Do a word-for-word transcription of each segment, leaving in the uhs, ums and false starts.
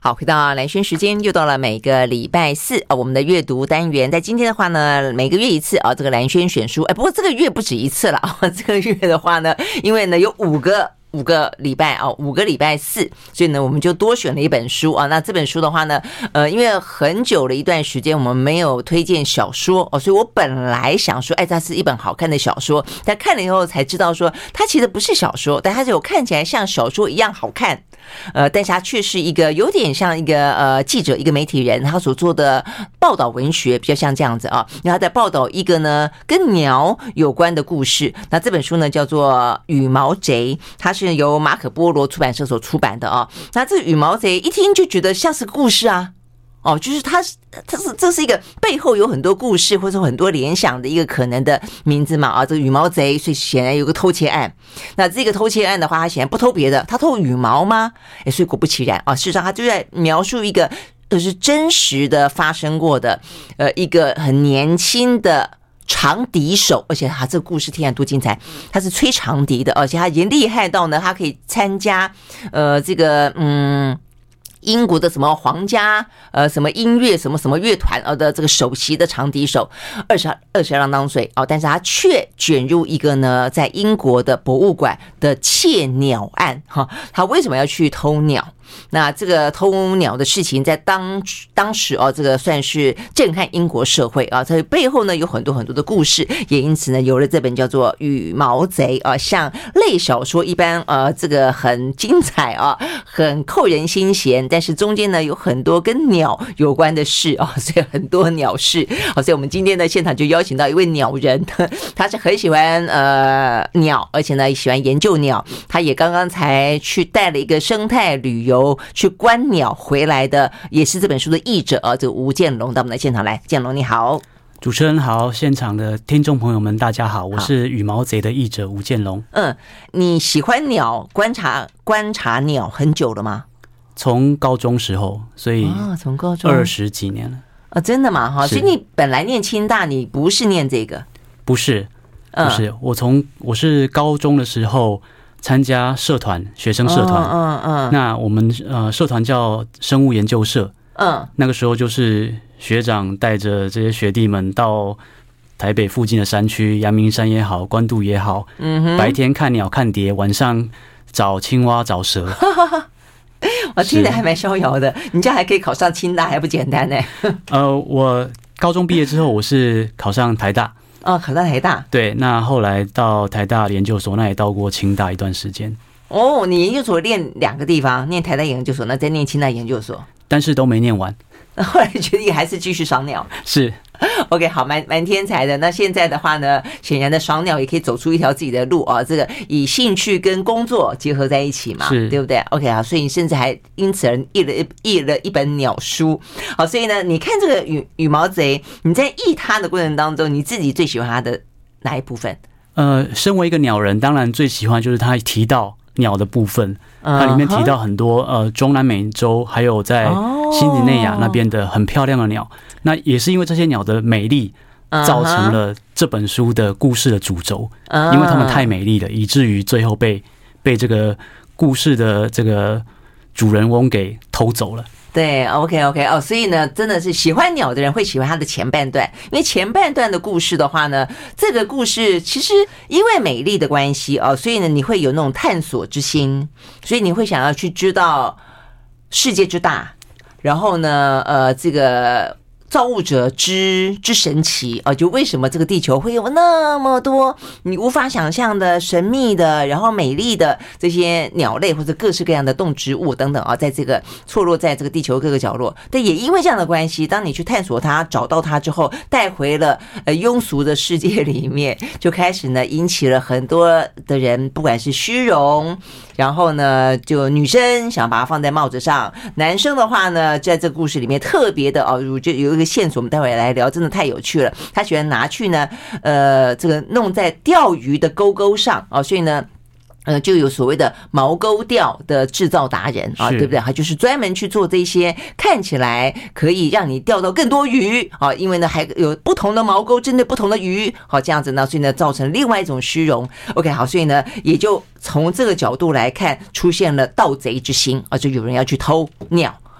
好，回到蓝轩时间，又到了每个礼拜四啊，我们的阅读单元。在今天的话呢，每个月一次啊，这个蓝轩选书。哎，不过这个月不止一次了啊，这个月的话呢，因为呢有五个。五个礼拜啊，五个礼拜四，所以呢，我们就多选了一本书啊。那这本书的话呢，呃，因为很久了一段时间我们没有推荐小说哦，所以我本来想说，哎，它是一本好看的小说，但看了以后才知道说，它其实不是小说，但它就看起来像小说一样好看。呃，但是它却是一个有点像一个呃记者，一个媒体人，他所做的报道文学比较像这样子啊。然后他在报道一个呢跟鸟有关的故事。那这本书呢叫做《羽毛贼》，它是由马可波罗出版社所出版的啊。那这个羽毛贼一听就觉得像是故事啊。哦，就是它，它是这是一个背后有很多故事或者很多联想的一个可能的名字嘛啊，这个羽毛贼，所以显然有个偷窃案。那这个偷窃案的话，他显然不偷别的，他偷羽毛吗？哎，所以果不其然啊，事实上他就在描述一个就是真实的发生过的，呃，一个很年轻的长笛手，而且他这个故事听起来多精彩，他是吹长笛的，而且他已经厉害到呢，他可以参加呃这个嗯。英国的什么皇家呃什么音乐什么什么乐团呃的这个首席的长笛手，二十二十二郎当岁哦，但是他却卷入一个呢在英国的博物馆的窃鸟案哈，他为什么要去偷鸟？那这个偷鸟的事情在当当时哦，这个算是震撼英国社会啊，所以背后呢有很多很多的故事，也因此呢有了这本叫做《羽毛贼》啊，像类小说一般呃，这个很精彩啊，很扣人心弦，但是中间呢有很多跟鸟有关的事啊，所以很多鸟事啊，所以我们今天的现场就邀请到一位鸟人，他是很喜欢呃鸟，而且呢喜欢研究鸟，他也刚刚才去带了一个生态旅游。去观鸟回来的，也是这本书的译者啊，这个吴建龙到我们的现场来。建龙你好。 主持人好，现场的听众朋友们大家好，我是羽毛贼的译者吴建龙。 嗯，你喜欢鸟，观察观察鸟很久了吗？ 从高中时候，所以啊，从高中二十几年了啊，真的吗？哈，所以你本来念清大，你不是念这个？ 不是，不是，嗯、我从我是高中的时候。参加社团，学生社团，嗯嗯，嗯那我们呃社团叫生物研究社，嗯，那个时候就是学长带着这些学弟们到台北附近的山区，阳明山也好，关渡也好，嗯哼，白天看鸟看蝶，晚上找青蛙找蛇， 我听得还蛮逍遥的。你这样还可以考上清大，还不简单呢？ 呃，我高中毕业之后，我是考上台大。 哦，考上台大。 对，那后来到台大研究所，那也到过清大一段时间。 哦，你研究所念两个地方，念台大研究所，那再念清大研究所， 但是都没念完。 后来决定还是继续赏鸟。 是 ，OK， 好，蛮蛮天才的。那现在的话呢，显然的赏鸟也可以走出一条自己的路啊。这个以兴趣跟工作结合在一起嘛，对不对 ？OK 啊，所以你甚至还因此而译了译了一本鸟书。好，所以呢，你看这个羽羽毛贼，你在译它的过程当中，你自己最喜欢它的哪一部分？ 呃，身为一个鸟人，当然最喜欢就是他提到鸟的部分。它里面提到很多呃中南美洲还有在新几内亚那边的很漂亮的鸟，那也是因为这些鸟的美丽造成了这本书的故事的主轴，因为它们太美丽了，以至于最后被被这个故事的这个主人翁给偷走了。 对 ，OK OK 哦，所以呢，真的是喜欢鸟的人会喜欢它的前半段，因为前半段的故事的话呢，这个故事其实因为美丽的关系哦，所以呢，你会有那种探索之心，所以你会想要去知道世界之大，然后呢，呃，这个造物者之之神奇啊，就为什么这个地球会有那么多你无法想象的神秘的，然后美丽的这些鸟类或者各式各样的动植物等等啊，在这个错落在这个地球各个角落。但也因为这样的关系，当你去探索它、找到它之后，带回了呃庸俗的世界里面，就开始呢引起了很多的人，不管是虚荣，然后呢就女生想把它放在帽子上，男生的话呢，在这个故事里面特别的哦，就有一个线索，我们待会来聊，真的太有趣了。他喜欢拿去呢，呃，这个弄在钓鱼的钩钩上啊，所以呢。呃，就有所谓的毛钩钓的制造达人啊，对不对？他就是专门去做这些看起来可以让你钓到更多鱼啊，因为呢还有不同的毛钩针对不同的鱼，好这样子呢，所以呢造成另外一种虚荣。OK， 好，所以呢也就从这个角度来看，出现了盗贼之心啊，就有人要去偷鸟。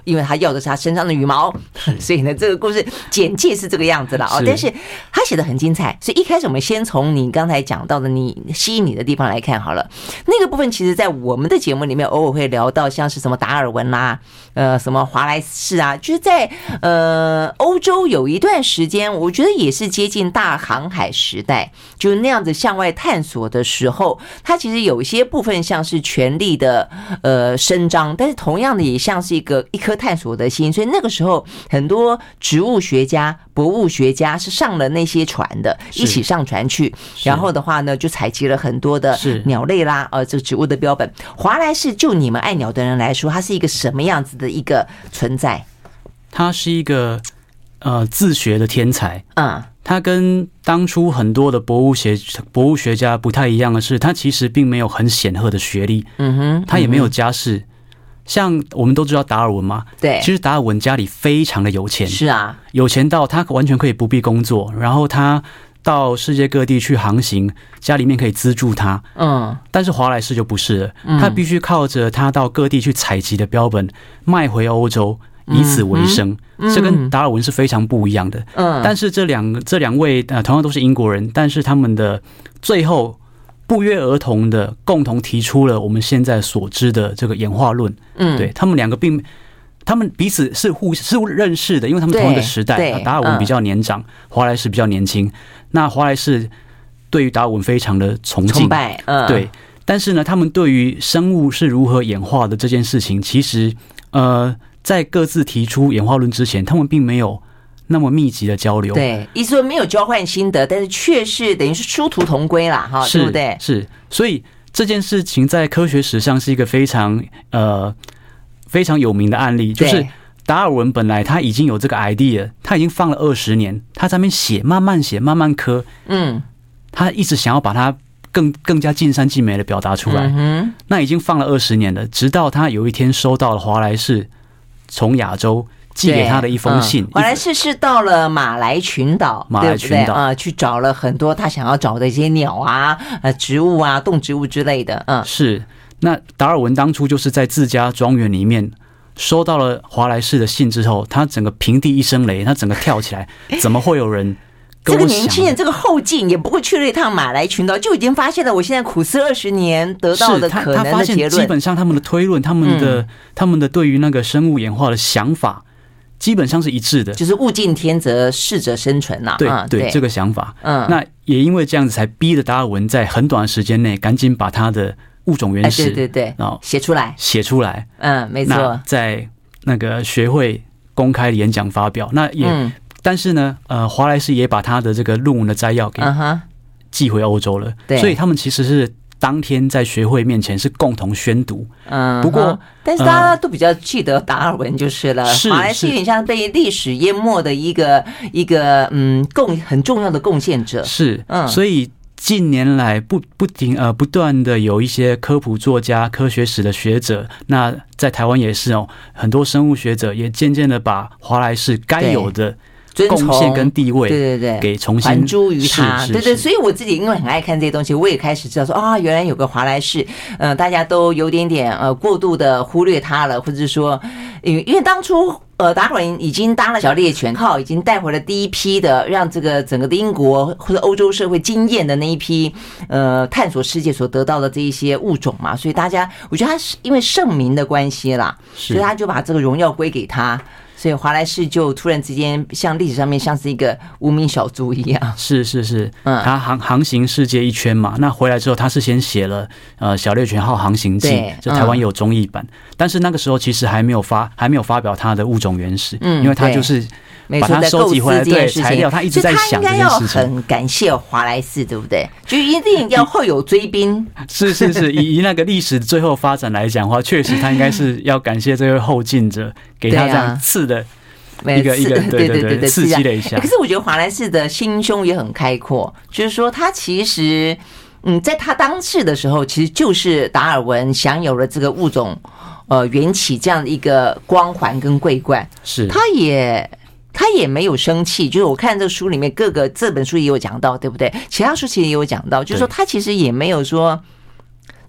因为他要的是他身上的羽毛，所以呢，这个故事简介是这个样子了哦。但是他写的很精彩，所以一开始我们先从你刚才讲到的你吸引你的地方来看好了。那个部分其实在我们的节目里面偶尔会聊到，像是什么达尔文啦、啊，呃，什么华莱士啊，就是在呃欧洲有一段时间，我觉得也是接近大航海时代，就那样子向外探索的时候，它其实有一些部分像是权力的呃伸张，但是同样的也像是一个一颗探索的心，所以那个时候很多植物学家、博物学家是上了那些船的，一起上船去，然后的话呢，就采集了很多的鸟类啦，呃，这个植物的标本。华莱士就你们爱鸟的人来说，它是一个什么样子的一个存在？ 他是一个呃自学的天才， 嗯。 他跟当初很多的博物学博物学家不太一样的是，他其实并没有很显赫的学历， 嗯哼， 他也没有家世。像我们都知道达尔文嘛， 对， 其实达尔文家里非常的有钱， 是啊， 有钱到他完全可以不必工作，然后他到世界各地去航行，家里面可以资助他， 嗯， 但是华莱士就不是了，他必须靠着他到各地去采集的标本卖回欧洲，以此为生，嗯、这跟达尔文是非常不一样的。嗯，但是这两这两位呃同样都是英国人，但是他们的最后不约而同的共同提出了我们现在所知的这个演化论。嗯，对他们两个并他们彼此是互是认识的，因为他们同一个时代，达尔文比较年长，华莱士比较年轻。那华莱士对于达尔文非常的崇敬， 崇拜，嗯， 对。但是呢，他们对于生物是如何演化的这件事情，其实呃。在各自提出演化论之前，他们并没有那么密集的交流。 对，意思说没有交换心得，但是却是等于是殊途同归啦，哈，对不对？ 是，所以这件事情在科学史上是一个非常呃非常有名的案例，就是达尔文本来他已经有这个 idea， 他已经放了二十年，他在那边写，慢慢写，慢慢刻，嗯，他一直想要把它更更加尽善尽美的表达出来。嗯，那已经放了二十年了，直到他有一天收到了华莱士从亚洲寄给他的一封信， 华莱士是到了马来群岛， 马来群岛啊、呃，去找了很多他想要找的一些鸟啊、呃植物啊、动植物之类的。嗯， 是。那达尔文当初就是在自家庄园里面收到了华莱士的信之后，他整个平地一声雷，他整个跳起来，怎么会有人？ 这个年轻人，这个后进也不过去了一趟马来群岛，就已经发现了我现在苦思二十年得到的可能的结论。 基本上他们的推论，他们的、嗯、他们的对于那个生物演化的想法，基本上是一致的， 就是物竞天择，适者生存呐、啊。 对、 嗯、 对， 对， 这个想法。 嗯， 那也因为这样子，才逼着达尔文在很短的时间内赶紧把他的物种原始， 哎、对对对，然后写出来， 写出来。 嗯，没错， 在那个学会公开演讲发表，那也。嗯，但是呢，呃，华莱士也把他的这个论文的摘要给寄回欧洲了， uh-huh. 所以他们其实是当天在学会面前是共同宣读。嗯、uh-huh. 不过， 但是大家都比较记得达尔文就是了， 是华莱士有点像被历史淹没的一个一个嗯贡很重要的贡献者。 是，嗯，所以近年来不不停呃不断的有一些科普作家、科学史的学者，那在台湾也是哦，很多生物学者也渐渐的把华莱士该有的贡献跟地位， 对对对， 给重新还诸于他， 是是是对对，所以我自己因为很爱看这些东西，我也开始知道说啊，原来有个华莱士，呃，大家都有点点呃过度的忽略他了，或者是说，因为因为当初呃达尔文已经搭了小猎犬号，已经带回了第一批的让这个整个的英国或者欧洲社会惊艳的那一批呃探索世界所得到的这一些物种嘛，所以大家我觉得他是因为盛名的关系啦，所以他就把这个荣耀归给他。所以华莱士就突然之间像历史上面像是一个无名小卒一样。 是是是，嗯，他航航行世界一圈嘛，那回来之后他是先写了呃小猎犬号航行记，就台湾有中译版、嗯，但是那个时候其实还没有发还没有发表他的物种原始，嗯，因为他就是把它收集回来，对材料，他一直在想这件事情。 他应该要很感谢华莱士，对不对？就一定要后有追兵。 是是是，以以那个历史最后发展来讲的话，确实他应该是要感谢这位后进者，给他这样刺的一个一个对对对对刺激了一下。 可是我觉得华莱士的心胸也很开阔，就是说他其实嗯，在他当世的时候，其实就是达尔文享有了这个物种呃缘起这样的一个光环跟桂冠， 是他也。他也没有生气，就是我看这个书里面各个这本书也有讲到，对不对？其他书其实也有讲到，就是说他其实也没有说，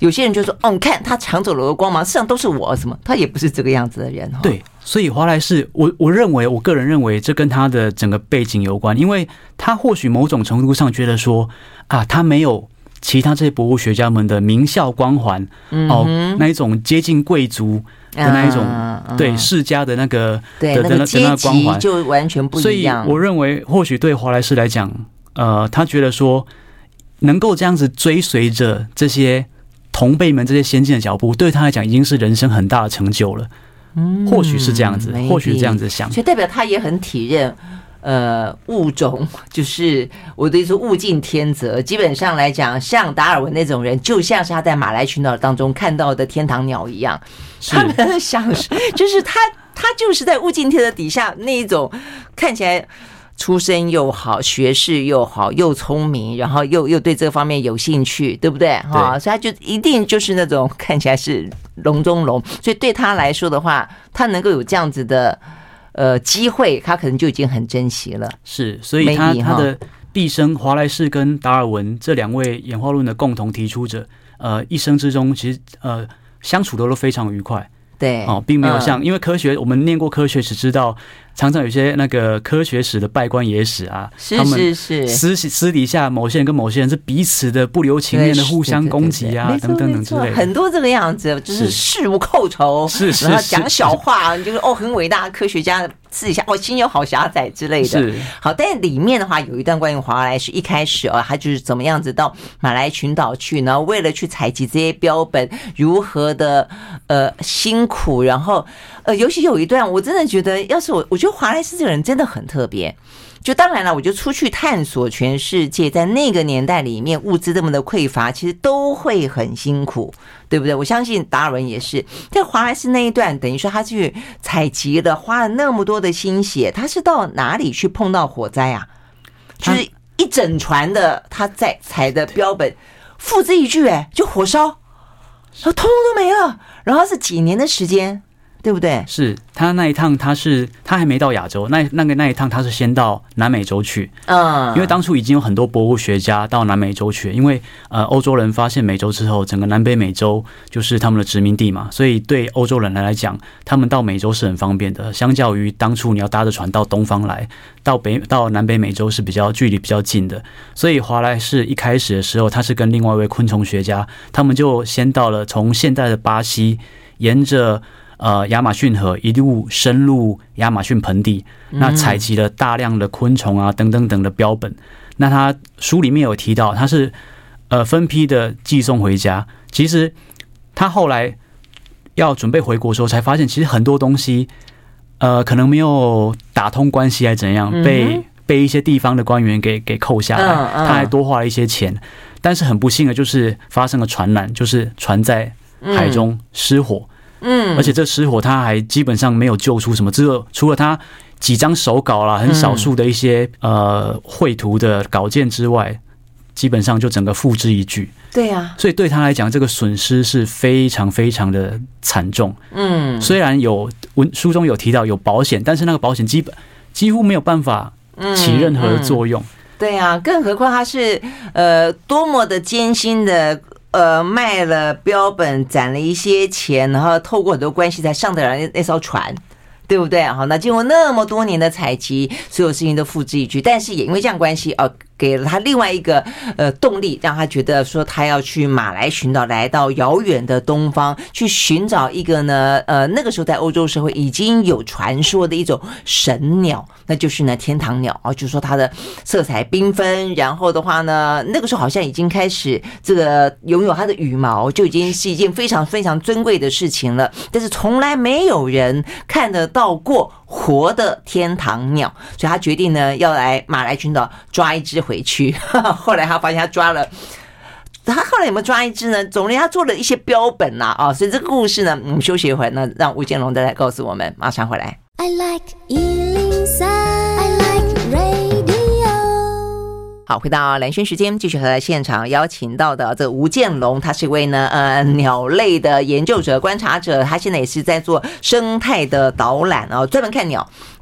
有些人就说：“哦，你看他抢走了我的光芒，事实上都是我什么？”他也不是这个样子的人。 对，所以华莱士，我我认为，我个人认为，这跟他的整个背景有关，因为他或许某种程度上觉得说啊，他没有其他这些博物学家们的名校光环、嗯、哦，那一种接近贵族的那一种、嗯、对世家的那个对的那个阶级就完全不一样。 所以我认为，或许对华莱士来讲，呃，他觉得说能够这样子追随着这些同辈们这些先进的脚步，对他来讲已经是人生很大的成就了。嗯，或许是这样子，或许这样子想， 所以代表他也很体认。呃，物种就是我的意思，物竞天择。基本上来讲，像达尔文那种人，就像是他在马来群岛当中看到的天堂鸟一样，他们想就是他，他就是在物竞天择底下那一种看起来出身又好，学识又好，又聪明，然后又又对这方面有兴趣，对不对？哈，所以他就一定就是那种看起来是龙中龙。所以对他来说的话，他能够有这样子的。呃，机会他可能就已经很珍惜了。 是，所以他他的毕生，华莱士跟达尔文这两位演化论的共同提出者，呃，一生之中其实呃相处的都非常愉快。 对， 哦，并没有像、嗯、因为科学，我们念过科学史，知道常常有些那个科学史的败官野史啊， 是是是， 私私底下某些人跟某些人是彼此的不留情面的互相攻击啊，等等等之类的， 很多这个样子，就是事无寇仇， 是是， 然后讲小话，就是哦，很伟大的科学家。私底下哦，心有好狭窄之类的。 是好，但里面的话有一段关于华莱士一开始哦，他就是怎么样子到马来群岛去，然后为了去采集这些标本，如何的呃辛苦，然后呃，尤其有一段我真的觉得，要是我，我觉得华莱士这个人真的很特别。就当然了，我就出去探索全世界，在那个年代里面，物资这么的匮乏，其实都会很辛苦，对不对？我相信达尔文也是。在华莱士那一段，等于说他去采集了，花了那么多的心血，他是到哪里去碰到火灾啊？就是一整船的他在采的标本，付之一炬，哎，就火烧，然后通通都没了。然后是几年的时间。对不对？是他那一趟，他是他还没到亚洲，那那个那一趟他是先到南美洲去，嗯，因为当初已经有很多博物学家到南美洲去，因为呃欧洲人发现美洲之后，整个南北美洲就是他们的殖民地嘛，所以对欧洲人来讲，他们到美洲是很方便的，相较于当初你要搭着船到东方来，到北到南北美洲是比较距离比较近的，所以华莱士一开始的时候，他是跟另外一位昆虫学家，他们就先到了从现在的巴西，沿着呃，亚马逊河一路深入亚马逊盆地，那采集了大量的昆虫啊等等等的标本。那他书里面有提到，他是呃分批的寄送回家。其实他后来要准备回国的时候，才发现其实很多东西呃可能没有打通关系，还怎样，被被一些地方的官员给给扣下来，他还多花了一些钱。但是很不幸的就是发生了船难，就是船在海中失火。嗯，而且这失火他还基本上没有救出什么，只有除了他几张手稿啦，很少数的一些、嗯、呃绘图的稿件之外，基本上就整个付之一炬。 对啊， 所以对他来讲，这个损失是非常非常的惨重。嗯，虽然有文书中有提到有保险，但是那个保险基本几乎没有办法起任何的作用。嗯嗯、 对啊，更何况他是呃多么的艰辛的。呃，卖了标本，攒了一些钱，然后透过很多关系才上得了那艘船，对不对？好，那经过那么多年的采集，所有事情都付之一炬，但是也因为这样关系，呃，给了他另外一个呃动力，让他觉得说他要去马来群岛，来到遥远的东方，去寻找一个呢，呃，那个时候在欧洲社会已经有传说的一种神鸟，那就是呢天堂鸟啊，就是说它的色彩缤纷，然后的话呢，那个时候好像已经开始这个拥有它的羽毛，就已经是一件非常非常尊贵的事情了，但是从来没有人看得到过活的天堂鸟，所以他决定呢要来马来群岛抓一只回去。后来他发现他抓了，他后来有没有抓一只呢？总之他做了一些标本啦啊，所以这个故事呢，我们休息一会儿，那让吴建龙再来告诉我们，马上回来。I like 一零三 I like radio。 好，回到蓝轩时间，继续和现场邀请到的这吴建龙，他是一位呢呃鸟类的研究者、观察者，他现在也是在做生态的导览哦，专门看鸟。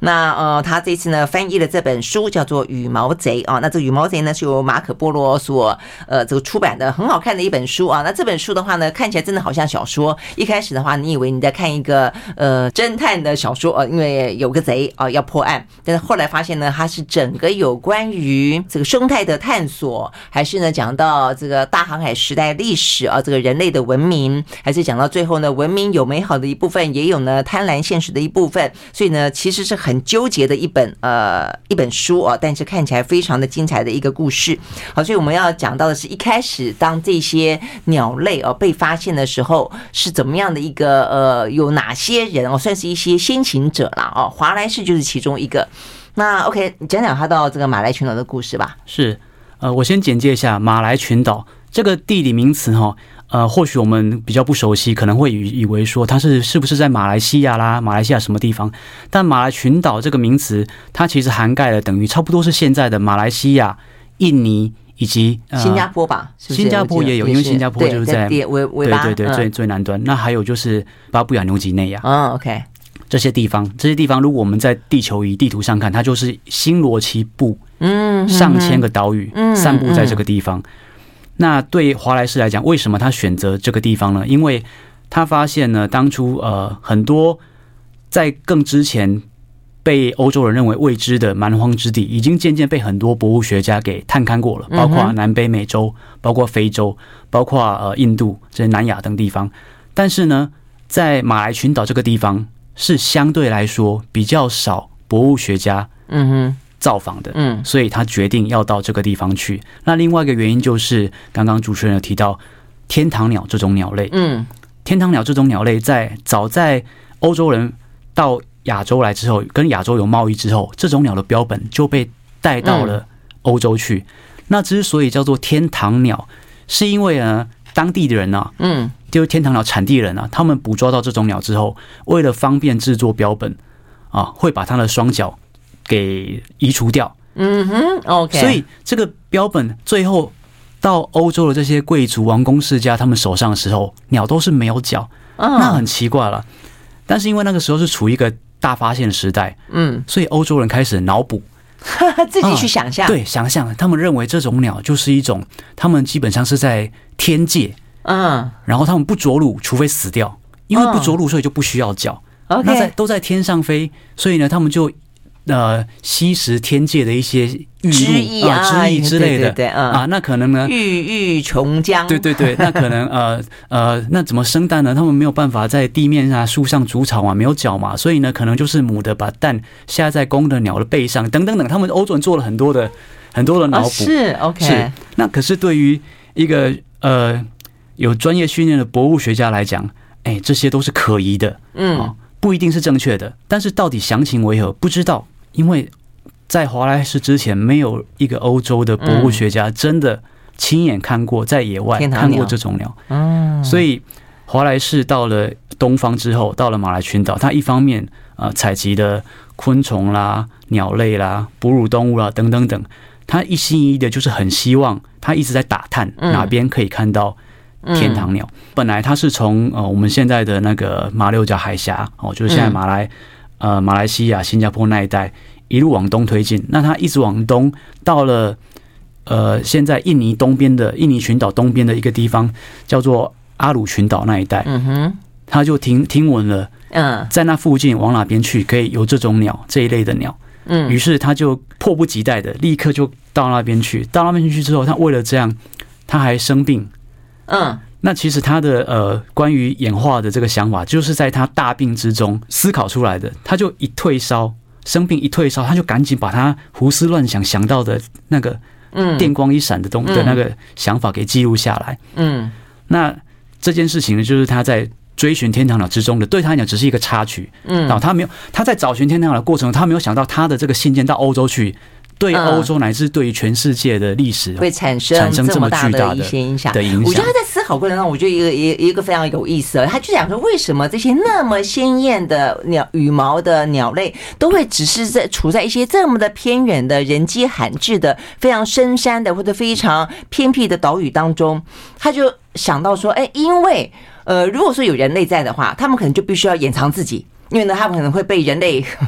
那呃，他这次呢翻译了这本书叫做《羽毛贼》啊。那这《羽毛贼》呢是由马可波罗所呃这个出版的，很好看的一本书啊。那这本书的话呢，看起来真的好像小说。一开始的话，你以为你在看一个呃侦探的小说啊，因为有个贼啊要破案，但是后来发现呢，它是整个有关于这个生态的探索，还是呢讲到这个大航海时代历史啊，这个人类的文明，还是讲到最后呢，文明有美好的一部分，也有呢贪婪现实的一部分。所以呢，其实是很纠结的一本呃一本书啊，但是看起来非常的精彩的一个故事。好，所以我们要讲到的是一开始当这些鸟类哦被发现的时候，是怎么样的一个呃有哪些人哦算是一些先行者啦哦，华莱士就是其中一个。那 OK， 你讲讲他到这个马来群岛的故事吧。 是，呃，我先简介一下马来群岛这个地理名词哈。呃，或许我们比较不熟悉，可能会以以为说它是是不是在马来西亚啦，马来西亚什么地方？但马来群岛这个名词，它其实涵盖了等于差不多是现在的马来西亚、印尼以及、呃、 新加坡吧？是不是？ 新加坡也有，因为新加坡就是在对尾尾巴， 对对对、嗯、最最南端。那还有就是巴布亚纽几内亚， 嗯 ，OK， 这些地方，这些地方如果我们在地球仪地图上看，它就是星罗棋布，嗯，上千个岛屿、嗯、散布在这个地方。嗯嗯那对华莱士来讲，为什么他选择这个地方呢？因为他发现呢，当初呃很多在更之前被欧洲人认为未知的蛮荒之地，已经渐渐被很多博物学家给探勘过了，包括南北美洲，包括非洲，包括呃印度、这些南亚等地方。但是呢，在马来群岛这个地方是相对来说比较少博物学家，嗯哼。造访的，嗯，所以他决定要到这个地方去。那另外一个原因就是刚刚主持人有提到天堂鸟这种鸟类，嗯，天堂鸟这种鸟类在早在欧洲人到亚洲来之后，跟亚洲有贸易之后，这种鸟的标本就被带到了欧洲去。嗯、那之所以叫做天堂鸟，是因为呢，当地的人啊，嗯，就是天堂鸟产地人啊，他们捕捉到这种鸟之后，为了方便制作标本啊，会把它的双脚给移除掉，嗯哼 ，OK， 所以这个标本最后到欧洲的这些贵族、王公世家他们手上的时候，鸟都是没有脚，嗯、那很奇怪了。但是因为那个时候是处于一个大发现时代，嗯，所以欧洲人开始脑补， 自己去想象、啊， 对，想象，他们认为这种鸟就是一种，他们基本上是在天界，嗯，然后他们不着陆，除非死掉，因为不着陆，所以就不需要脚，嗯、那在都在天上飞，所以呢，他们就。呃，吸食天界的一些玉露啊、汁液之类的，对对对嗯、啊，那可能呢， 郁郁琼浆， 对对对，那可能呃呃，那怎么生蛋呢？他们没有办法在地面啊、树上筑巢嘛，没有脚嘛，所以呢，可能就是母的把蛋下在公的鸟的背上，等等等。他们欧洲人做了很多的很多的脑补、哦， 是 OK， 是。那可是对于一个呃有专业训练的博物学家来讲，哎，这些都是可疑的，嗯。哦不一定是正确的，但是到底详情为何不知道，因为在华莱士之前，没有一个欧洲的博物学家真的亲眼看过在野外看过这种鸟，嗯，所以华莱士到了东方之后，到了马来群岛，他一方面呃采集的昆虫啦、鸟类啦、哺乳动物啦等等等，他一心一意的就是很希望，他一直在打探哪边可以看到。天堂鸟、嗯、本来它是从呃我们现在的那个马六甲海峡哦，就是现在马来、嗯、呃马来西亚、新加坡那一带一路往东推进，那它一直往东到了呃现在印尼东边的印尼群岛东边的一个地方叫做阿鲁群岛那一带，嗯哼，他就听听闻了，嗯，在那附近往哪边去可以有这种鸟这一类的鸟，嗯，于是他就迫不及待的立刻就到那边去，到那边去之后，他为了这样，他还生病。嗯，那其实他的呃关于演化的这个想法，就是在他大病之中思考出来的。他就一退烧，生病一退烧，他就赶紧把他胡思乱想想到的那个电光一闪的东的那个想法给记录下来。嗯，那这件事情呢，就是他在追寻天堂鸟之中的，对他来讲只是一个插曲。嗯，然后他没有他在找寻天堂鸟的过程中，他没有想到他的这个信件到欧洲去。对欧洲乃至对于全世界的历史会产生产生这么大的一些影响。 的影响， 我觉得他在思考过程中，我觉得一个一一个非常有意思。他就讲说，为什么这些那么鲜艳的鸟羽毛的鸟类，都会只是在处在一些这么的偏远的人迹罕至的、非常深山的或者非常偏僻的岛屿当中？他就想到说，哎，因为呃，如果说有人类在的话，他们可能就必须要掩藏自己。因为呢，他们可能会被人类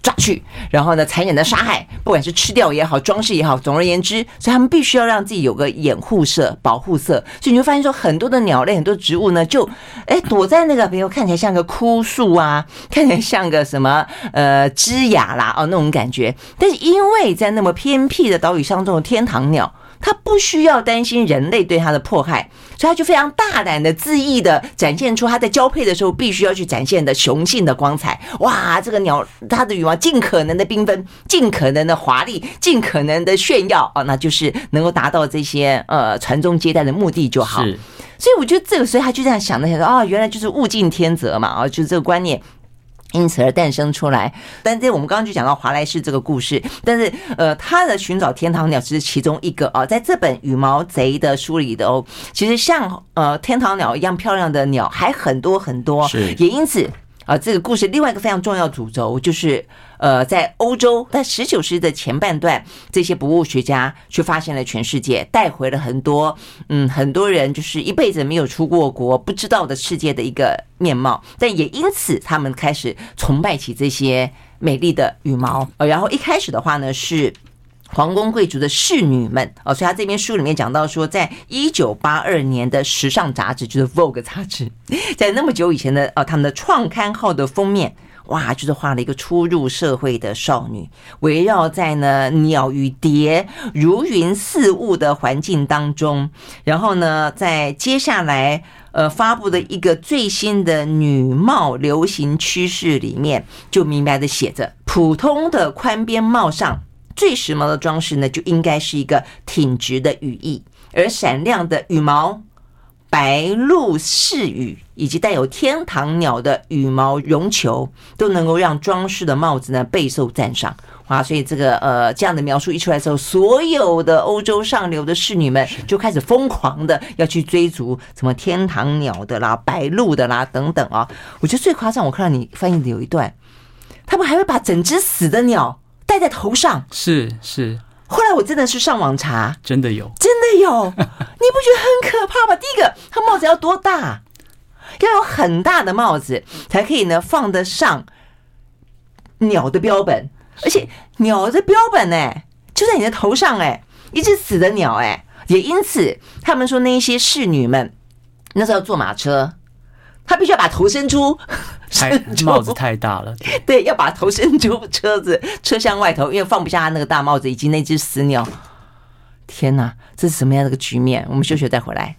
抓去，然后呢残忍的杀害，不管是吃掉也好，装饰也好，总而言之，所以他们必须要让自己有个掩护色、保护色。所以你会发现说，很多的鸟类、很多植物呢，就哎躲在那个，比如看起来像个枯树啊，看起来像个什么呃枝桠啦哦那种感觉。但是因为在那么偏僻的岛屿上，这种天堂鸟，它不需要担心人类对它的迫害，所以它就非常大胆的、恣意的展现出它在交配的时候必须要去展现的雄性的光彩。哇，这个鸟它的羽毛尽可能的缤纷，尽可能的华丽，尽可能的炫耀哦，那就是能够达到这些呃传宗接代的目的就好。所以我觉得这个，所以他就这样想的，想说哦，原来就是物竞天择嘛，啊，就是这个观念。因此而诞生出来，但这我们刚刚就讲到华莱士这个故事，但是呃，他的寻找天堂鸟只是其中一个啊，在这本羽毛贼的书里的哦，其实像呃天堂鸟一样漂亮的鸟还很多很多，也因此啊，这个故事另外一个非常重要主轴就是。呃，在欧洲，在十九世纪的前半段，这些博物学家去发现了全世界，带回了很多，嗯，很多人就是一辈子没有出过国，不知道的世界的一个面貌。但也因此，他们开始崇拜起这些美丽的羽毛。呃，然后一开始的话呢，是皇宫贵族的侍女们哦，所以他这边书里面讲到说，在一九八二年的时尚杂志，就是 Vogue 杂志，在那么久以前的哦，他们的创刊号的封面。哇，就是画了一个初入社会的少女，围绕在呢鸟与蝶如云似雾的环境当中，然后呢，在接下来呃发布的一个最新的女帽流行趋势里面，就明白的写着，普通的宽边帽上最时髦的装饰呢，就应该是一个挺直的羽翼，而闪亮的羽毛。白鹭饰羽以及带有天堂鸟的羽毛绒球都能够让装饰的帽子呢备受赞赏。哇，所以这个呃这样的描述一出来之后，所有的欧洲上流的侍女们就开始疯狂的要去追逐什么天堂鸟的啦、白鹭的啦等等啊。我觉得最夸张，我看到你翻译的有一段，他们还会把整只死的鸟戴在头上。 是是。 后来我真的是上网查， 真的有， 真的有，你不觉得很可怕吗？第一个，它帽子要多大？要有很大的帽子才可以呢放得上鸟的标本，而且鸟的标本哎、欸、就在你的头上哎、欸，一只死的鸟哎、欸，也因此他们说那些侍女们那时候要坐马车。他必须要把头伸出， 太帽子太大了， 对，对，要把头伸出车子车厢外头，因为放不下他那个大帽子以及那只死鸟。天哪，这是什么样的一个局面？我们休息再回来。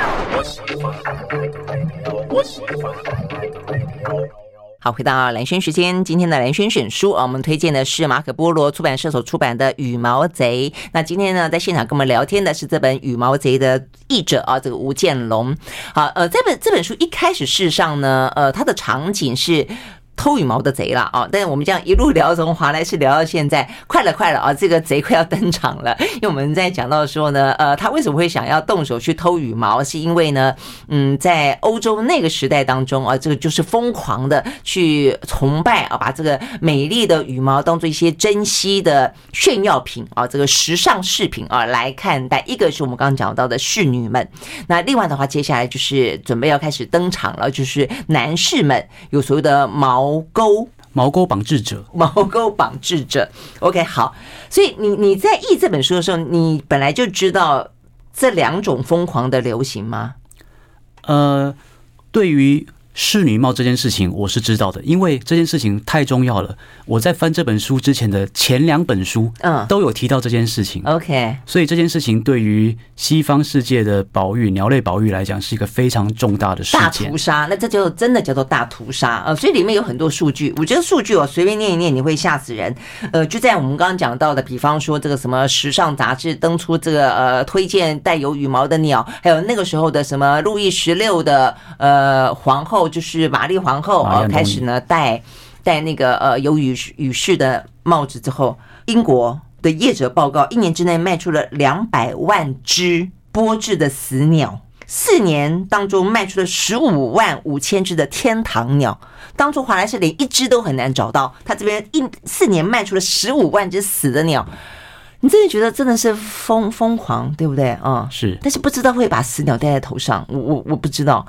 好，回到蓝轩时间，今天的蓝轩选书啊，我们推荐的是马可波罗出版社所出版的《羽毛贼》。那今天呢，在现场跟我们聊天的是这本《羽毛贼》的译者啊，这个吴建龙。好，呃，这本这本书一开始事实上呢，呃，它的场景是。偷羽毛的贼了啊！但是我们这样一路聊，从华莱士聊到现在，快了快了啊！这个贼快要登场了，因为我们在讲到说呢，呃，他为什么会想要动手去偷羽毛，是因为呢，嗯，在欧洲那个时代当中啊，这个就是疯狂的去崇拜啊，把这个美丽的羽毛当做一些珍稀的炫耀品啊，这个时尚饰品啊来看待。一个是我们刚刚讲到的侍女们，那另外的话，接下来就是准备要开始登场了，就是男士们有所谓的毛。毛钩毛钩绑制者， 毛钩绑制者 OK 好，所以你你在译这本书的时候，你本来就知道这两种疯狂的流行吗？ 呃，对于侍女帽这件事情我是知道的，因为这件事情太重要了。我在翻这本书之前的前两本书，嗯，都有提到这件事情。OK， 所以这件事情对于西方世界的保育、鸟类保育来讲，是一个非常重大的事件。 大屠杀，那这就真的叫做大屠杀。呃，所以里面有很多数据，我觉得数据我随便念一念，你会吓死人。呃，就在我们刚刚讲到的，比方说这个什么时尚杂志登出这个呃推荐带有羽毛的鸟，还有那个时候的什么路易十六的呃皇后。就是玛丽皇后啊，开始呢戴戴那个呃有羽羽饰的帽子之后，英国的业者报告，一年之内卖出了两百万只剥制的死鸟，四年当中卖出了十五万五千只的天堂鸟。当初华莱士连一只都很难找到，他这边一四年卖出了十五万只死的鸟。你真的觉得真的是疯疯狂，对不对啊、嗯？ 是， 但是不知道会把死鸟戴在头上，我我我不知道。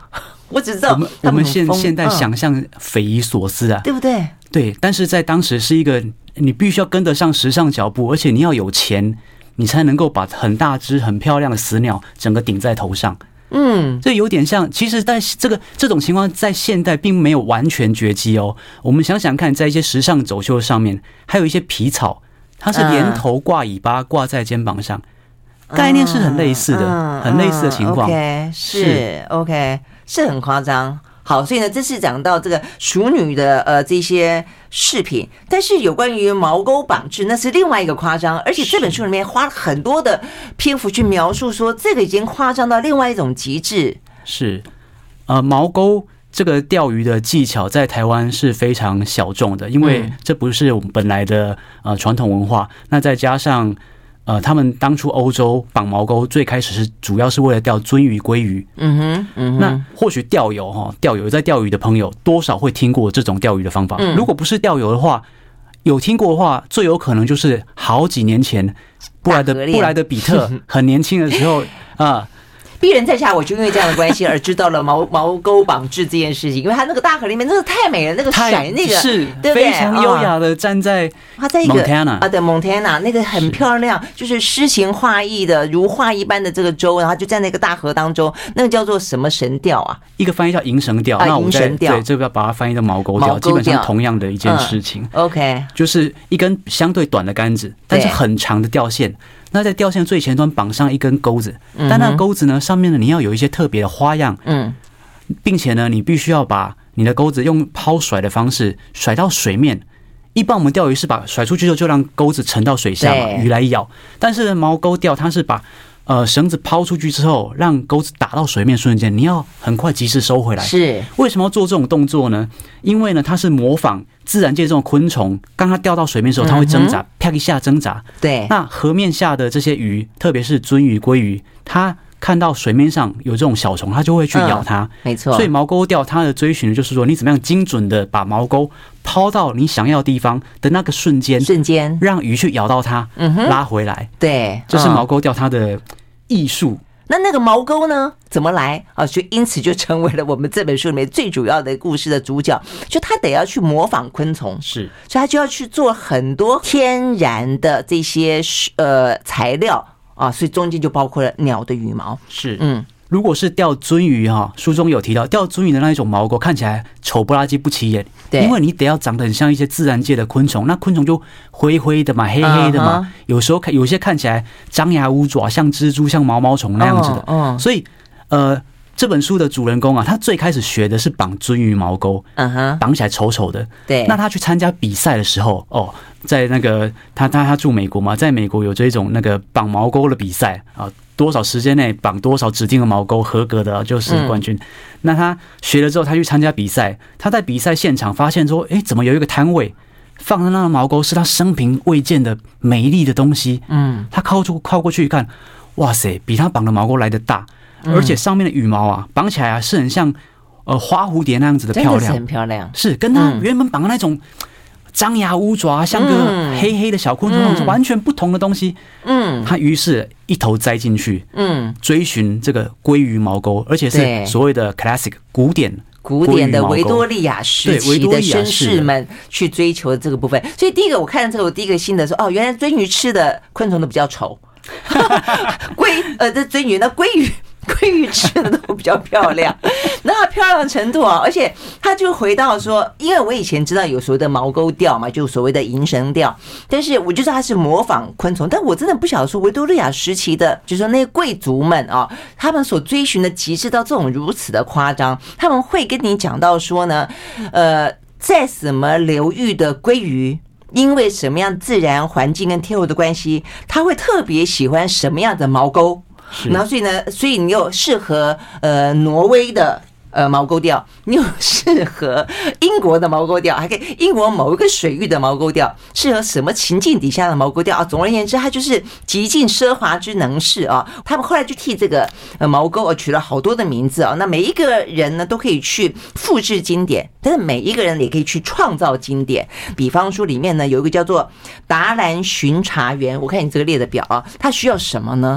我只知道我们我们现现在想象匪夷所思啊， 对不对？ 对，但是在当时是一个你必须要跟得上时尚脚步，而且你要有钱，你才能够把很大只、很漂亮的死鸟整个顶在头上。嗯，这有点像，其实在这个这种情况在现代并没有完全绝迹哦。我们想想看，在一些时尚走秀上面，还有一些皮草，它是连头挂尾巴挂在肩膀上，概念是很类似的，嗯、很类似的情况。 嗯、OK， 是, 是 OK， 是很夸张。好，所以呢，这是讲到这个淑女的呃这些饰品，但是有关于毛钩绑制，那是另外一个夸张，而且这本书里面花了很多的篇幅去描述说，这个已经夸张到另外一种极致。 是，呃，毛钩这个钓鱼的技巧在台湾是非常小众的，因为这不是我们本来的呃传统文化，那再加上。呃，他们当初欧洲绑毛钩最开始是主要是为了钓鳟鱼、鲑鱼。嗯哼，嗯哼。那或许钓友哈，钓友在钓鱼的朋友多少会听过这种钓鱼的方法。嗯、如果不是钓友的话，有听过的话，最有可能就是好几年前布莱德布莱德比特很年轻的时候啊。 鄙人在下，我就因为这样的关系而知道了毛毛钩绑制这件事情，因为他那个大河里面那个太美了，那个闪那个是非常优雅的站在他在一个啊对 Montana 那个很漂亮，就是诗情画意的如画一般的这个舟，然后就在那个大河当中，那个叫做什么神钓啊？ 一个翻译叫银绳钓， 啊那我在对这个要把它翻译到毛钩钓，基本上同样的一件事情。 嗯、OK， 就是一根相对短的杆子，但是很长的钓线。那在钓线最前端绑上一根钩子，但那钩子呢上面呢你要有一些特别的花样，嗯，并且呢你必须要把你的钩子用抛甩的方式甩到水面。一般我们钓鱼是把甩出去之后就让钩子沉到水下嘛，鱼来咬。但是毛钩钓它是把呃绳子抛出去之后，让钩子打到水面瞬间，你要很快及时收回来。 是为什么要做这种动作呢？因为呢它是模仿自然界这种昆虫，当它掉到水面的时候，它会挣扎，啪一下挣扎。 对， 那河面下的这些鱼，特别是鳟鱼、鲑鱼，它看到水面上有这种小虫，它就会去咬它。嗯、 没错。 所以毛钩钓它的追寻就是说，你怎么样精准的把毛钩抛到你想要的地方的那个瞬间， 瞬间让鱼去咬到它，嗯、拉回来。 对， 这是毛钩钓它的艺术。 那那个毛钩呢？怎么来啊？所以因此就成为了我们这本书里面最主要的故事的主角。就他得要去模仿昆虫， 是， 所以他就要去做很多天然的这些呃材料啊，所以中间就包括了鸟的羽毛。 是，嗯。如果是钓鳟鱼哈，书中有提到钓鳟鱼的那一种毛钩看起来丑不拉几不起眼，因为你得要长得很像一些自然界的昆虫，那昆虫就灰灰的嘛，黑黑的嘛， uh-huh. 有时候看有些看起来张牙舞爪，像蜘蛛、像毛毛虫那样子的， uh-huh. 所以呃。这本书的主人公啊，他最开始学的是绑鳟鱼毛钩，嗯哼，绑起来丑丑的。 对， 那他去参加比赛的时候，哦，在那个他他他住美国嘛，在美国有这种那个绑毛钩的比赛啊，多少时间内绑多少指定的毛钩，合格的就是冠军。嗯、那他学了之后，他去参加比赛，他在比赛现场发现说，哎，怎么有一个摊位放的那个毛钩是他生平未见的美丽的东西？嗯，他靠出靠过去一看，哇塞，比他绑的毛钩来得大。而且上面的羽毛啊，绑起来啊是很像呃花蝴蝶那样子的漂亮， 真的是很漂亮， 是跟它原本绑的那种张牙舞爪，像个黑黑的小昆虫，是完全不同的东西。嗯，他于是一头栽进去，嗯，追寻这个鲑鱼毛钩，而且是所谓的 classic 古典。 古典的维多利亚时期的绅士们去追求这个部分，所以第一个我看到这个，我第一个心得说，哦，原来鳟鱼吃的昆虫都比较丑，鲑呃这鳟鱼那鲑鱼。鲑鱼吃的都比较漂亮，那它漂亮的程度啊，而且他就回到说，因为我以前知道有所谓的毛钩钓嘛，就所谓的银绳钓，但是我就知道它是模仿昆虫，但我真的不晓得说维多利亚时期的，就是说那些贵族们啊，他们所追寻的极致到这种如此的夸张，他们会跟你讲到说呢，呃，在什么流域的鲑鱼。因为什么样自然环境跟天候的关系，他会特别喜欢什么样的毛钩，然后所以呢，所以你有适合呃挪威的呃毛钩钓，你有适合英国的毛钩钓，还可以英国某一个水域的毛钩钓，适合什么情境底下的毛钩钓啊？总而言之，它就是极尽奢华之能事啊！他们后来就替这个呃毛钩啊取了好多的名字啊。那每一个人呢都可以去复制经典，但是每一个人也可以去创造经典。比方说里面呢有一个叫做达兰巡查员，我看你这个列的表啊，他需要什么呢？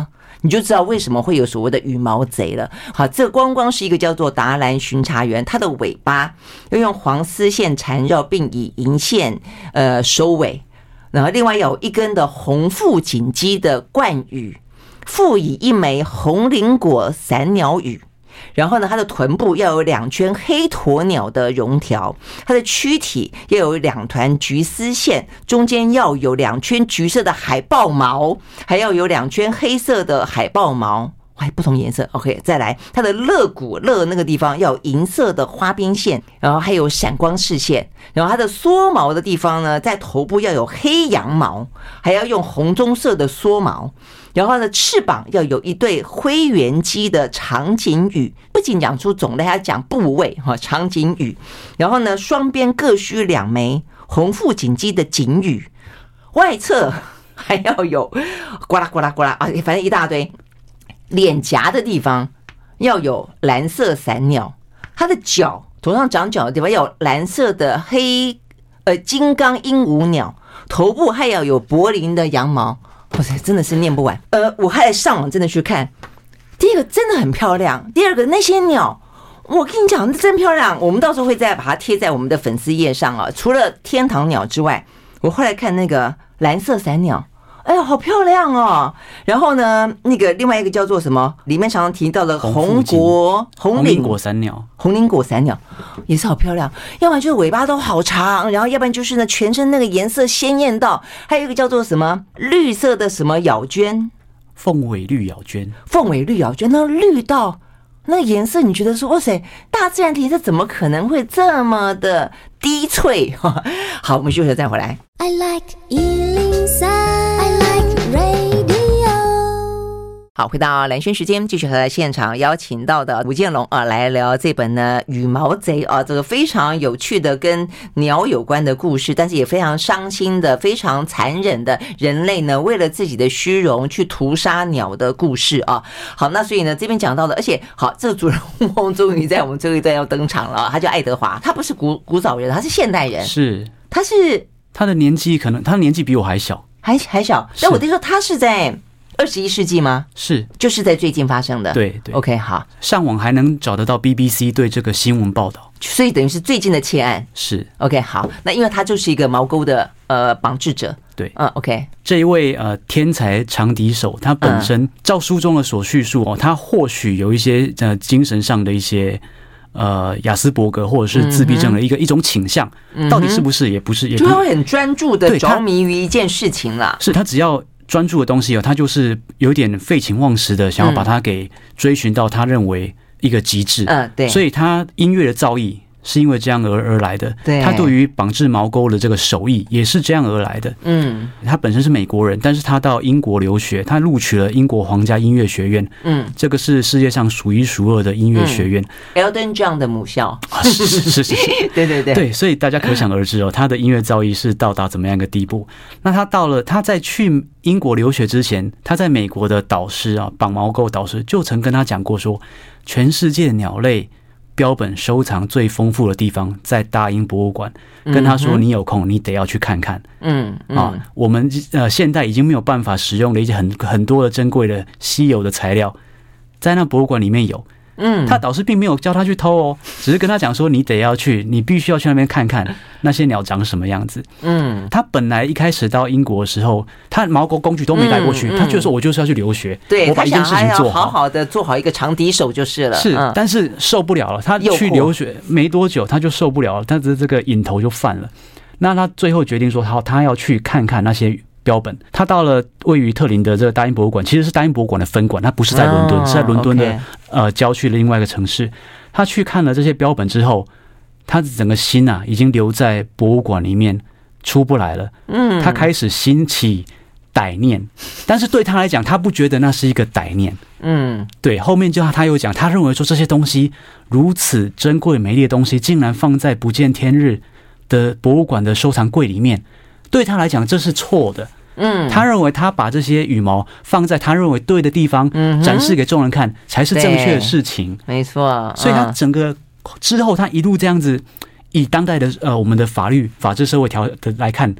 你就知道为什么会有所谓的羽毛贼了。好，这光光是一个叫做达兰巡查员，它的尾巴要用黄丝线缠绕，并以银线呃收尾，然后另外有一根的红腹锦鸡的冠羽，附以一枚红灵果伞鸟羽。然后呢，它的臀部要有两圈黑鸵鸟的绒条，它的躯体要有两团橘丝线，中间要有两圈橘色的海豹毛，还要有两圈黑色的海豹毛，还不同颜色。 OK， 再来，它的肋骨肋那个地方要有银色的花边线，然后还有闪光视线，然后它的缩毛的地方呢，在头部要有黑羊毛，还要用红棕色的缩毛，然后呢，翅膀要有一对灰原鸡的长颈羽，不仅讲出种类，还讲部位哈，长颈羽。然后呢，双边各需两枚红腹锦鸡的颈羽，外侧还要有呱啦呱啦呱啦啊，反正一大堆。脸颊的地方要有蓝色伞鸟，它的脚头上长角的地方要有蓝色的黑呃金刚鹦鹉鸟，头部还要有柏林的羊毛。哇塞，真的是念不完。呃，我还上网真的去看，第一个真的很漂亮，第二个那些鸟，我跟你讲真漂亮。我们到时候会再把它贴在我们的粉丝页上啊。除了天堂鸟之外，我后来看那个蓝色伞鸟，哎呀，好漂亮哦！然后呢，那个另外一个叫做什么？里面常常提到的红果红灵果伞鸟， 红灵果伞鸟也是好漂亮。要不然就是尾巴都好长，然后要不然就是呢全身那个颜色鲜艳到，还有一个叫做什么绿色的什么咬鹃， 凤尾绿咬鹃， 凤尾绿咬鹃，那绿到那个颜色，你觉得说哇塞，大自然的颜色怎么可能会这么的低翠？好，我们休息再回来。I like 一零三 I like radio。 好，回到蓝轩时间，继续和现场邀请到的吴建龙啊来聊这本呢羽毛贼啊，这个非常有趣的跟鸟有关的故事，但是也非常伤心的、非常残忍的人类呢为了自己的虚荣去屠杀鸟的故事啊。好，那所以呢这边讲到的，而且好，这个主人翁终于在我们这一段要登场了，他叫爱德华，他不是古古早人，他是现代人， 是他是他的年纪可能他的年纪比我还小， 还还小，但我听说他是在二十一世纪吗？ 是， 就是在最近发生的。 对对 ，OK， 好， 上网还能找得到 B B C 对这个新闻报道， 所以等于是最近的窃案。 是 OK， 好，那因为他就是一个毛钩的呃绑制者。 对， 嗯 ，OK， 这一位呃天才长笛手，他本身、嗯、照书中的所叙述哦，他或许有一些呃精神上的一些。呃，亚斯伯格或者是自闭症的一个、嗯、一种倾向，到底是不是也不是，也就他会很专注的着迷于一件事情啦。 是他只要专注的东西哦，他就是有点废寝忘食的，想要把它给追寻到他认为一个极致。嗯，对。所以他音乐的造诣是因为这样而而来的。对，他对于绑制毛钩的这个手艺也是这样而来的。嗯，他本身是美国人，但是他到英国留学，他录取了英国皇家音乐学院。嗯，这个是世界上数一数二的音乐学院。 嗯、Elton John 的母校。 啊、是是是是是， 对对对对，所以大家可想而知哦，他的音乐造诣是到达怎么样一个地步？那他到了他在去英国留学之前，他在美国的导师啊，绑毛钩导师就曾跟他讲过说，全世界鸟类标本收藏最丰富的地方在大英博物馆，跟他说你有空你得要去看看。嗯，嗯啊，我们呃现在已经没有办法使用的一些很很多的珍贵的稀有的材料，在那博物馆里面有。嗯，他导师并没有叫他去偷哦，只是跟他讲说你得要去，你必须要去那边看看那些鸟长什么样子。嗯，他本来一开始到英国的时候，他毛钩工具都没带过去，嗯嗯、他就说我就是要去留学，对，我把一件事情做好， 好好的做好一个长笛手就是了。 是，嗯、但是受不了了，他去留学没多久他就受不了了，他的这个瘾头就犯了。那他最后决定说，好，他要去看看那些标本。他到了位于特林的这个大英博物馆，其实是大英博物馆的分馆，他不是在伦敦，哦、是在伦敦的、okay. 呃郊区的另外一个城市。他去看了这些标本之后，他的整个心啊已经留在博物馆里面出不来了。嗯，他开始兴起歹念，但是对他来讲，他不觉得那是一个歹念。嗯，对，后面就他又讲，他认为说这些东西如此珍贵美丽的东西，竟然放在不见天日的博物馆的收藏柜里面。对他来讲这是错的，嗯，他认为他把这些羽毛放在他认为对的地方，嗯，展示给众人看才是正确的事情， 没错。 所以他整个之后，他一路这样子以当代的呃我们的法律法治社会条的来看，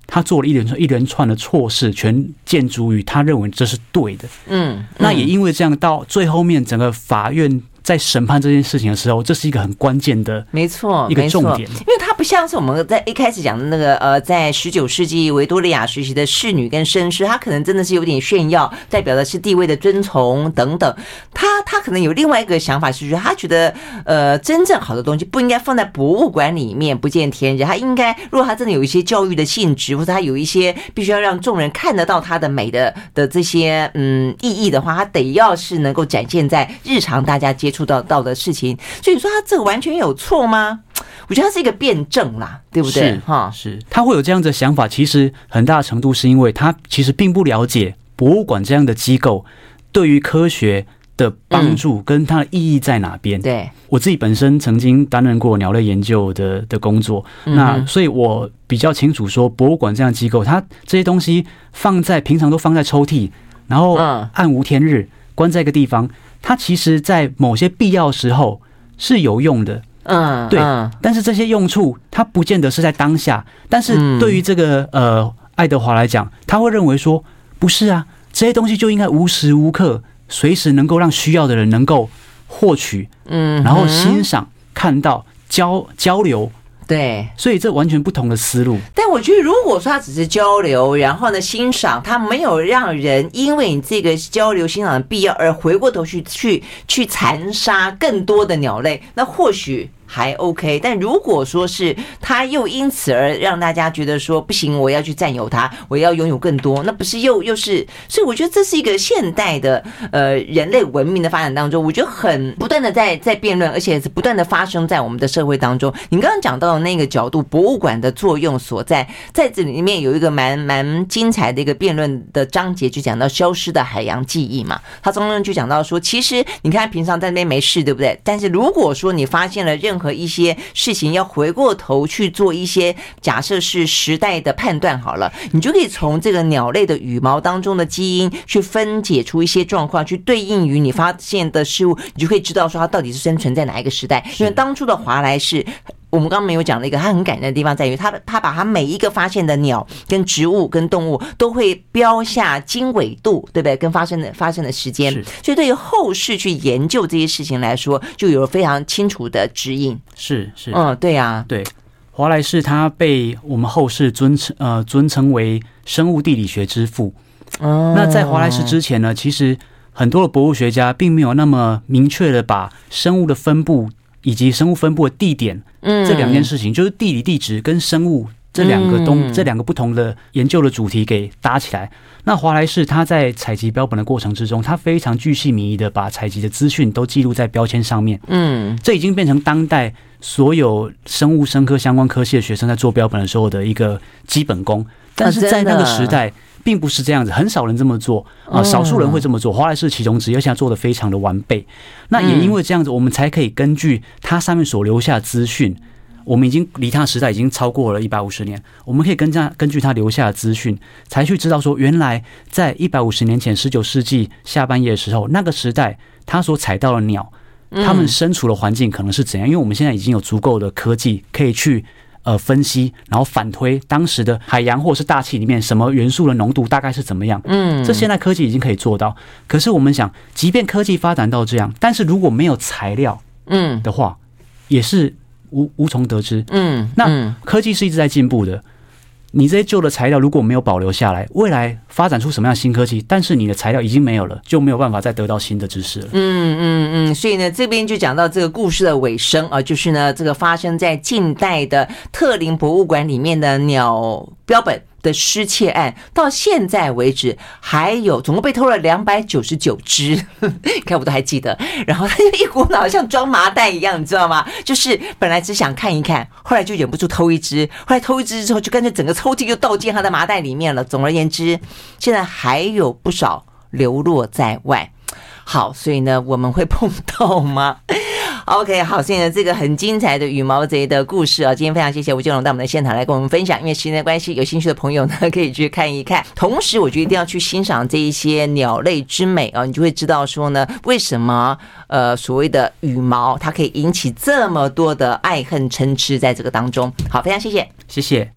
他做了一连串一连串的错事，全建筑于他认为这是对的。嗯，那也因为这样，到最后面整个法院在审判这件事情的时候，这是一个很关键的， 没错， 一个重点， 因为它不像是我们在一开始讲的那个呃，在十九世纪维多利亚时期的侍女跟绅士，他可能真的是有点炫耀，代表的是地位的尊崇等等。他他可能有另外一个想法，是说他觉得呃，真正好的东西不应该放在博物馆里面不见天日，他应该如果他真的有一些教育的性质，或者他有一些必须要让众人看得到他的美的的这些嗯意义的话，他得要是能够展现在日常大家接触到到的事情。所以你说他这个完全有错吗？我觉得它是一个辩证啦，对不对？ 哈，是他会有这样的想法，其实很大程度是因为他其实并不了解博物馆这样的机构对于科学的帮助跟它的意义在哪边。嗯、 对， 我自己本身曾经担任过鸟类研究的的工作，嗯、那所以我比较清楚说，博物馆这样的机构，它这些东西放在平常都放在抽屉，然后暗无天日关在一个地方，它其实在某些必要时候是有用的。嗯，对，嗯、但是这些用处它不见得是在当下，但是对于这个呃爱德华来讲，他会认为说不是啊，这些东西就应该无时无刻随时能够让需要的人能够获取，嗯，然后欣赏、看到、交交流。 对， 所以这完全不同的思路。 但我觉得，如果说他只是交流，然后呢欣赏，他没有让人因为你这个交流欣赏的必要而回过头去去去残杀更多的鸟类，那或许还 OK。但如果说是他又因此而让大家觉得说不行，我要去占有它，我要拥有更多，那不是又又是？所以我觉得这是一个现代的呃人类文明的发展当中，我觉得很不断的在在辩论，而且是不断的发生在我们的社会当中。你刚刚讲到的那个角度，博物馆的作用所在，在这里面有一个蛮蛮精彩的一个辩论的章节，就讲到消失的海洋记忆嘛。他中间就讲到说，其实你看平常在那边没事，对不对？但是如果说你发现了任何任何一些事情要回过头去做一些假设是时代的判断好了，你就可以从这个鸟类的羽毛当中的基因去分解出一些状况，去对应于你发现的事物，你就可以知道说它到底是生存在哪一个时代。因为当初的华莱士，我们刚刚没有讲的一个他很感人的地方在于他他把他每一个发现的鸟跟植物跟动物都会标下经纬度，对不对？跟发生的发生的时间，所以对于后世去研究这些事情来说，就有了非常清楚的指引。 是是， 嗯，对呀、啊， 对。华莱士他被我们后世尊称呃尊称为生物地理学之父。哦，那在华莱士之前呢，其实很多的博物学家并没有那么明确的把生物的分布以及生物分布的地点，嗯，这两件事情，就是地理地质跟生物这两个东、嗯、这两个不同的研究的主题给搭起来。那华莱士他在采集标本的过程之中，他非常巨细靡遗的把采集的资讯都记录在标签上面。嗯，这已经变成当代所有生物生科相关科系的学生在做标本的时候的一个基本功。但是在那个时代，并不是这样子，很少人这么做啊、呃，少数人会这么做。华莱士其中之一，而且他做得非常的完备。那也因为这样子，我们才可以根据他上面所留下的资讯，我们已经离他的时代已经超过了一百五十年，我们可以根据根据他留下的资讯，才去知道说，原来在一百五十年前，十九世纪下半叶的时候，那个时代他所采到的鸟，他们身处的环境可能是怎样？因为我们现在已经有足够的科技可以去。呃，分析，然后反推当时的海洋或者是大气里面什么元素的浓度大概是怎么样？嗯，这现在科技已经可以做到。可是我们想，即便科技发展到这样，但是如果没有材料，嗯的话，也是无无从得知。嗯，那科技是一直在進步的。你这些旧的材料如果没有保留下来，未来发展出什么样的新科技，但是你的材料已经没有了，就没有办法再得到新的知识了。嗯嗯嗯，所以呢，这边就讲到这个故事的尾声啊，就是呢，这个发生在近代的特林博物馆里面的鸟标本的失窃案，到现在为止还有总共被偷了两百九十九只，你看我都还记得。然后他就一股脑像装麻袋一样，你知道吗？就是本来只想看一看，后来就忍不住偷一只，后来偷一只之后就干脆整个抽屉就倒进他的麻袋里面了。总而言之，现在还有不少流落在外。好，所以呢，我们会碰到吗？OK， 好，现在这个很精彩的羽毛贼的故事啊，今天非常谢谢吴建龙到我们的现场来跟我们分享。因为时间的关系，有兴趣的朋友呢可以去看一看。同时，我觉得一定要去欣赏这一些鸟类之美啊，你就会知道说呢，为什么呃所谓的羽毛它可以引起这么多的爱恨嗔痴在这个当中。好，非常谢谢， 谢谢。